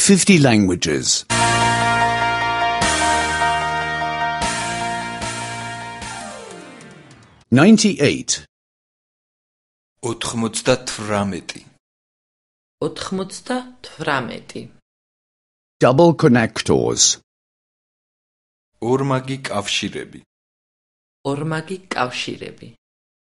50 languages. 98. 98. 98. Double connectors. ორმაგი კავშირები. ორმაგი კავშირები.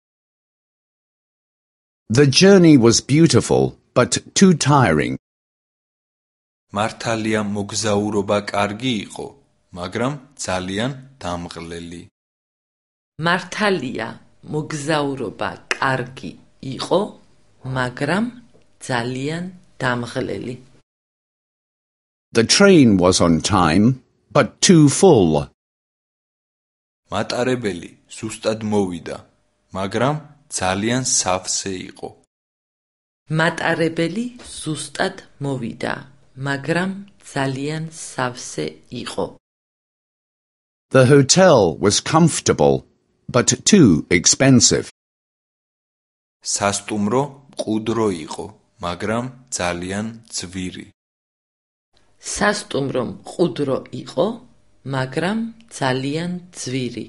The journey was beautiful, but too tiring. მართალია მოგზაურობა კარგი იყო, მაგრამ ძალიან დამღლელი. მართალია მოგზაურობა კარგი იყო, მაგრამ ძალიან დამღლელი. The train was on time, but too full. მატარებელი ზუსტად მოვიდა, მაგრამ ძალიან სავსე იყო. მატარებელი ზუსტად მოვიდა, მაგრამ ძალიან სავსე იყო. The hotel was comfortable, but too expensive. სასტუმრო მყუდრო იყო, მაგრამ ძალიან ძვირი. სასტუმრო მყუდრო იყო, მაგრამ ძალიან ძვირი.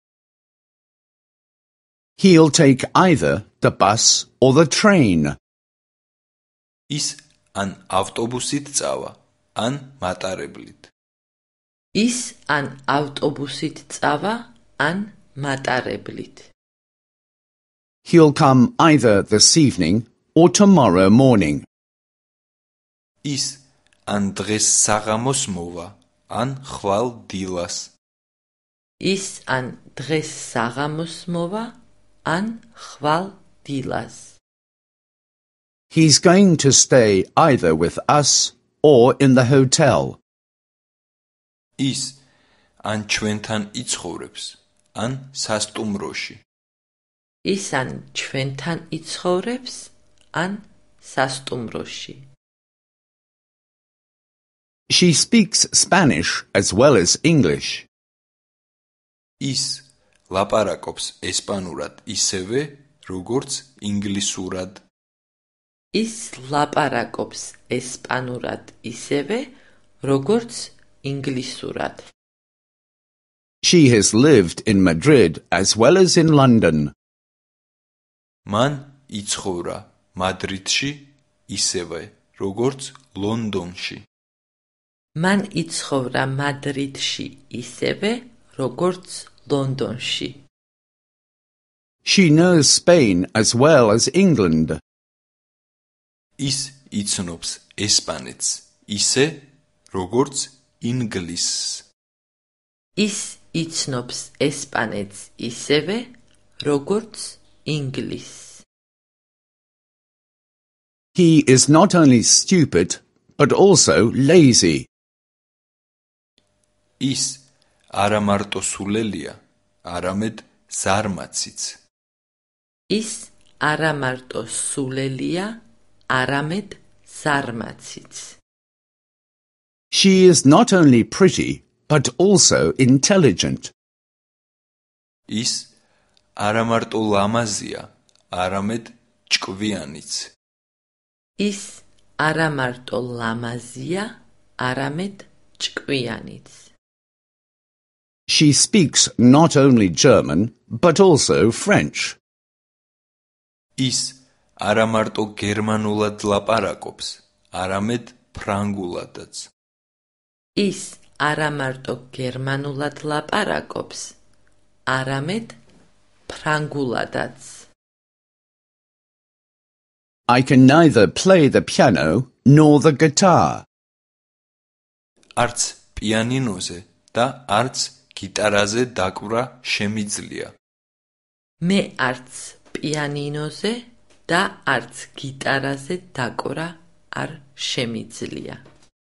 He'll take either the bus or the train. ის ან ავტობუსით წავა, ან მატარებლით. ის ან ავტობუსით წავა, ან მატარებლით. He'll come either this evening or tomorrow morning. ის ან დღეს საღამოს მოვა, ან ხვალ დილას. ის ან დღეს საღამოს მოვა, ან ხვალ დილას. He's going to stay either with us or in the hotel. ის ან ჩვენთან იცხოვრებს, ან სასტუმროში. ის ან ჩვენთან იცხოვრებს, ან სასტუმროში. She speaks Spanish as well as English. ის ლაპარაკობს ესპანურად ისევე, როგორც ინგლისურად. ის ლაპარაკობს ესპანურად ისევე, როგორც ინგლისურად. She has lived in Madrid as well as in London. მან იცხოვრა მადრიდში ისევე, როგორც ლონდონში. მან იცხოვრა მადრიდში ისევე, როგორც ლონდონში. She knows Spain as well as England. ის იცნობს ესპანეთს ისე, როგორც ინგლისს. ის იცნობს ესპანეთს ისევე, როგორც ინგლისს. He is not only stupid, but also lazy. ის არა მარტო სულელია, არამედ ზარმაციც. ის არა მარტო სულელია, არამედ ზარმაციც. She is not only pretty, but also intelligent. ის არა მარტო ლამაზია, არამედ ჭკვიანიც. ის არა მარტო ლამაზია, არამედ ჭკვიანიც. She speaks not only German, but also French. ის არა მარტო გერმანულად ლაპარაკობს, არამედ ფრანგულადაც. ის არა მარტო გერმანულად ლაპარაკობს, არამედ ფრანგულადაც. I can neither play the piano nor the guitar. არც პიანინოზე და არც გიტარაზე დაკვრა შემიძლია. მე არც პიანინოზე და არც გიტარაზე დაკვრა არ შემიძლია.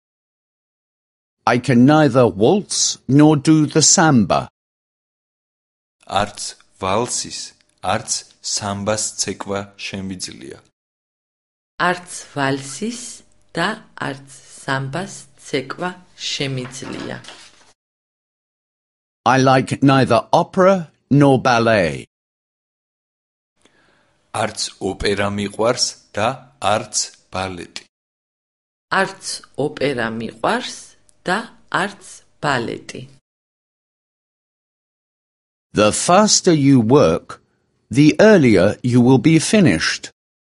I can neither waltz nor do the samba. არც ვალსის, არც სამბას ცეკვა შემიძლია. არც ვალსის და არც სამბას ცეკვა შემიძლია. I like neither opera nor ballet. არც ოპერა მიყვარს და არც ბალეტი. არც ოპერა მიყვარს და არც ბალეტი. The faster you work, the earlier you will be finished.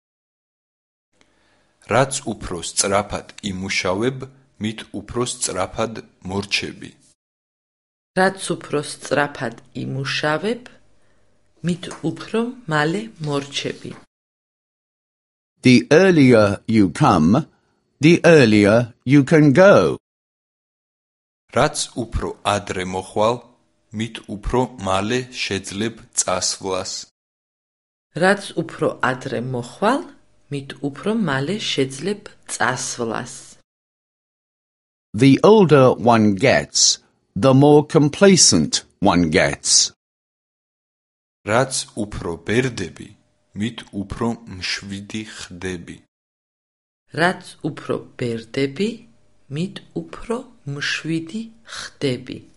რაც უფრო სწრაფად იმუშავებ, მით უფრო სწრაფად მორჩები. რაც უფრო სწრაფად იმუშავებ, მით უფრო მალე მორჩები. The earlier you come, the earlier you can go. რაც უფრო ადრე მოხვალ, მით უფრო მალე შეძლებ წასვლას. რაც უფრო ადრე მოხვალ, მით უფრო მალე შეძლებ წასვლას. The older one gets, the more complacent one gets. რაც უფრო ბერდები, მით უფრო მშვიდი ხდები. რაც უფრო ბერდები, მით უფრო მშვიდი ხდები.